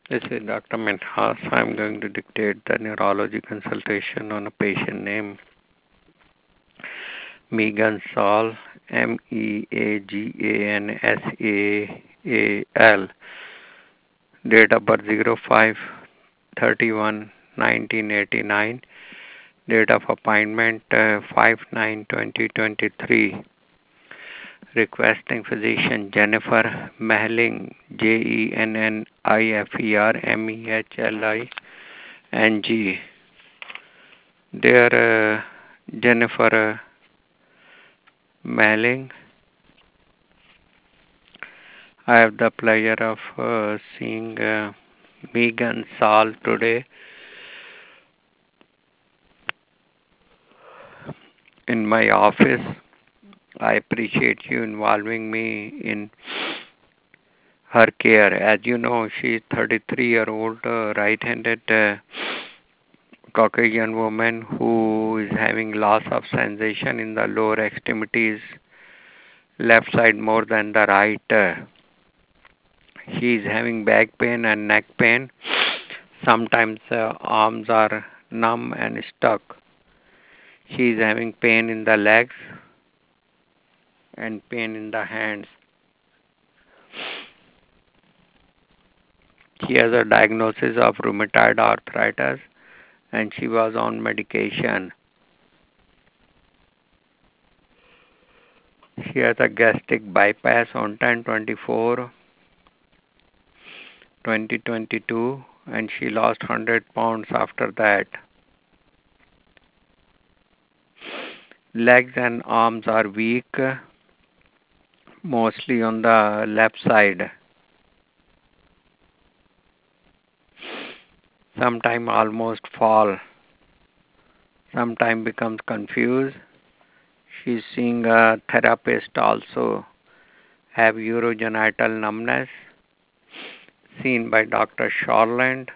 This is Dr. Minhas. I'm going to dictate the neurology consultation on a patient named Megan Saul, Meagansal. Date of birth 05/31/1989. Date of appointment 5/9/2023. Requesting physician Jennifer Mehling, Jennifer Mehling. Dear Jennifer Mehling, I have the pleasure of seeing Megan Saul today in my office. I appreciate you involving me in her care. As you know, she is 33-year-old right-handed Caucasian woman who is having loss of sensation in the lower extremities, left side more than the right. She is having back pain and neck pain. Sometimes arms are numb and stuck. She is having pain in the legs and pain in the hands. She has a diagnosis of rheumatoid arthritis and she was on medication. She has a gastric bypass on 10/24/2022 and she lost 100 pounds after that. Legs and arms are weak, mostly on the left side. Sometimes almost fall. Sometimes becomes confused. She's seeing a therapist also. Have urogenital numbness. Seen by Dr. Shorland.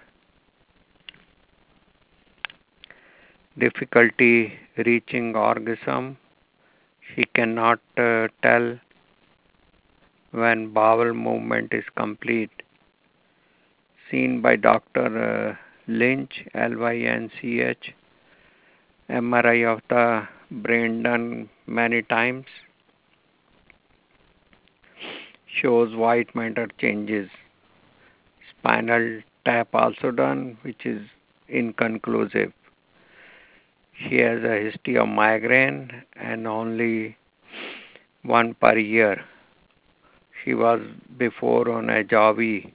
Difficulty reaching orgasm. She cannot tell when bowel movement is complete. Seen by Dr. Lynch, Lynch. MRI of the brain done many times. Shows white matter changes. Spinal tap also done, which is inconclusive. She has a history of migraine and only one per year. She was before on Ajavi.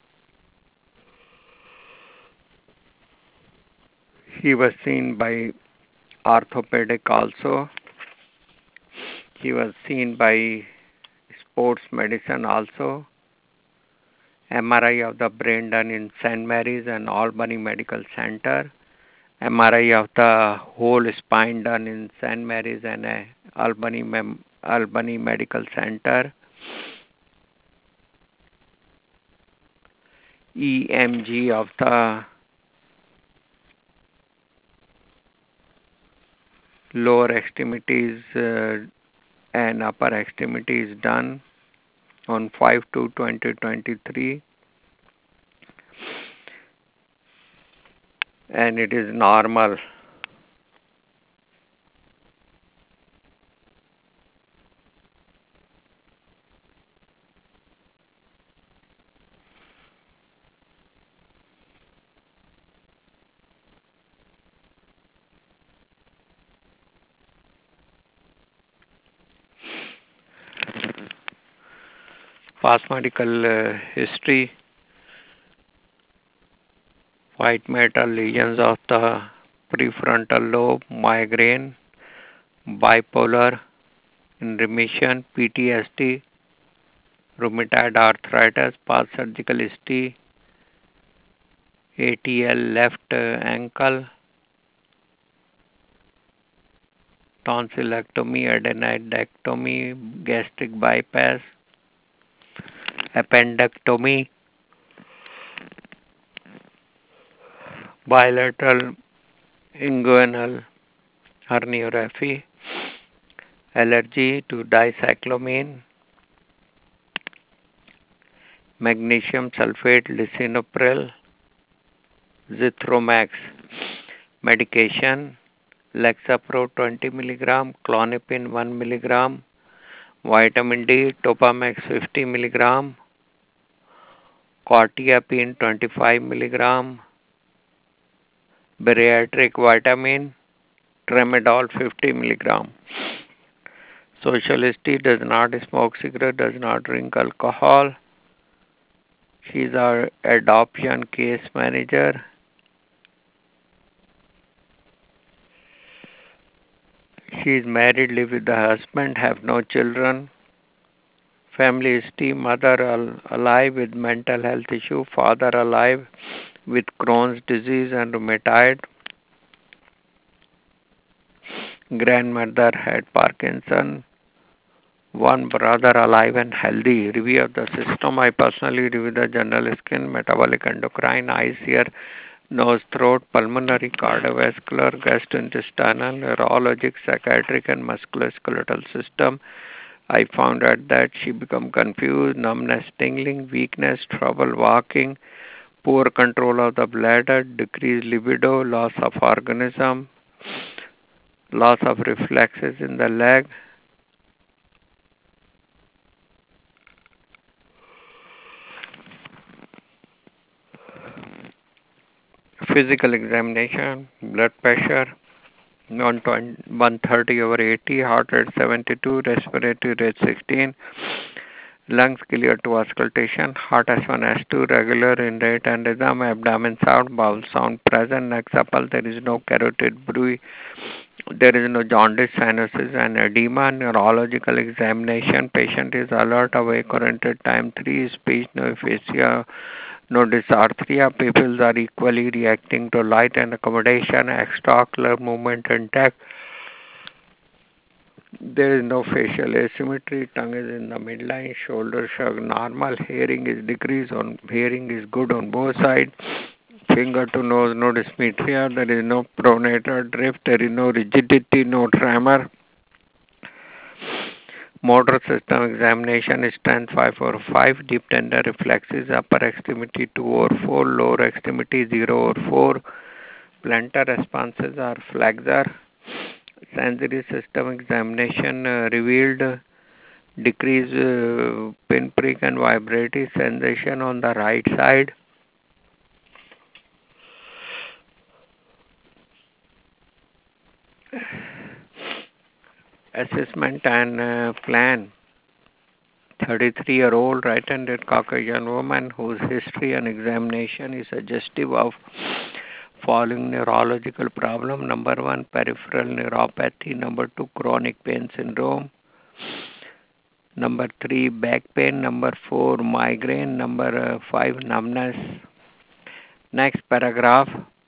She was seen by orthopedic also. She was seen by sports medicine also. MRI of the brain done in St. Mary's and Albany Medical Center. MRI of the whole spine done in St. Mary's and Albany Medical Center. EMG of the lower extremities and upper extremities done on 5/2/2023, and it is normal. Past medical history: white matter lesions of the prefrontal lobe, migraine, bipolar in remission, PTSD, rheumatoid arthritis, past surgical history, ATL left ankle, tonsillectomy, adenidectomy, gastric bypass, appendectomy, bilateral inguinal herniorrhaphy, allergy to dicyclomine, magnesium sulfate, lisinopril, zithromax. Medication, Lexapro 20 milligram, Clonopin 1 milligram, vitamin D, Topamax 50 milligram, Quetiapine 25 milligram, bariatric vitamin, Tramadol 50 milligram. Socialist does not smoke cigarette, does not drink alcohol. She is our adoption case manager. She is married, live with the husband, have no children. Family history, mother alive with mental health issue, father alive with Crohn's disease and rheumatoid. Grandmother had Parkinson. One brother alive and healthy. Review of the system. I personally review the general skin, metabolic, endocrine, eyes, ear, nose, throat, pulmonary, cardiovascular, gastrointestinal, neurologic, psychiatric, and musculoskeletal system. I found out that she become confused, numbness, tingling, weakness, trouble walking, poor control of the bladder, decreased libido, loss of organism, loss of reflexes in the leg. Physical examination, blood pressure, 130 over 80, heart rate 72, respiratory rate 16, lungs clear to auscultation, heart S1, S2, regular in rate and rhythm, abdomen sound, bowel sound present, neck supple, there is no carotid bruit, there is no jaundice, sinuses and edema, neurological examination, patient is alert, awake, oriented, time 3, speech, no aphasia, no dysarthria, pupils are equally reacting to light and accommodation, extraocular movement intact. There is no facial asymmetry, tongue is in the midline, shoulder shrug normal, hearing is decreased on hearing is good on both sides, finger to nose, no dysmetria, there is no pronator drift, there is no rigidity, no tremor. Motor system examination strength 5 over 5, deep tender reflexes, upper extremity 2 over 4, lower extremity 0 over 4, plantar responses are flexor. Sensory system examination revealed decreased pinprick and vibratory sensation on the right side. Assessment and plan. 33-year-old right-handed Caucasian woman whose history and examination is suggestive of following neurological problem. Number 1, peripheral neuropathy. Number 2, chronic pain syndrome. Number 3, back pain. Number 4, migraine. Number 5, numbness. Next paragraph.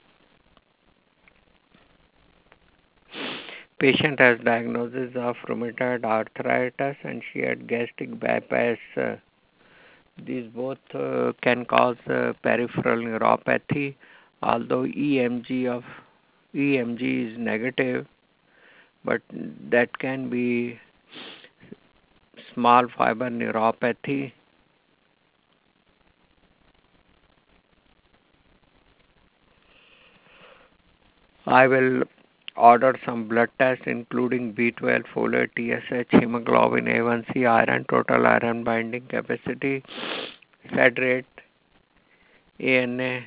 Patient has diagnosis of rheumatoid arthritis and she had gastric bypass. These both can cause peripheral neuropathy, although EMG is negative, but that can be small fiber neuropathy. I will order some blood tests including B12, folate, TSH, hemoglobin A1C, iron, total iron binding capacity, SAD rate, ANA,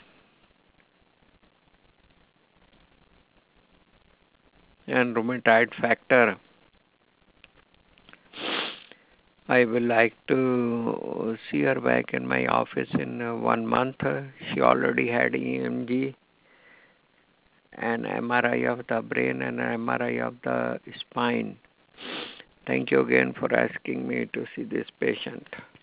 and rheumatoid factor. I will like to see her back in my office in 1 month. She already had EMG, an MRI of the brain, and an MRI of the spine. Thank you again for asking me to see this patient.